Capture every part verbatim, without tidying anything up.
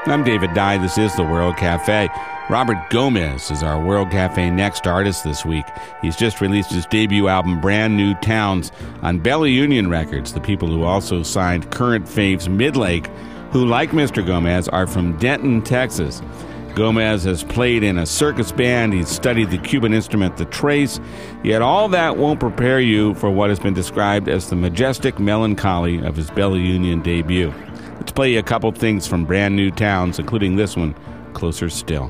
I'm David Dye. This is the World Cafe. Robert Gomez is our World Cafe Next artist this week. He's just released his debut album, Brand New Towns, on Bella Union Records, the people who also signed current faves Midlake, who, like Mister Gomez, are from Denton, Texas. Gomez has played in a circus band. He's studied the Cuban instrument, the trace. Yet all that won't prepare you for what has been described as the majestic melancholy of his Bella Union debut. Let's play you a couple things from Brand New Towns, including this one, Closer Still.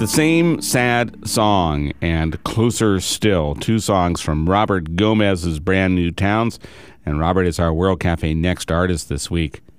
The Same Sad Song and Closer Still, two songs from Robert Gomez's brand new Towns. And Robert is our World Cafe Next artist this week.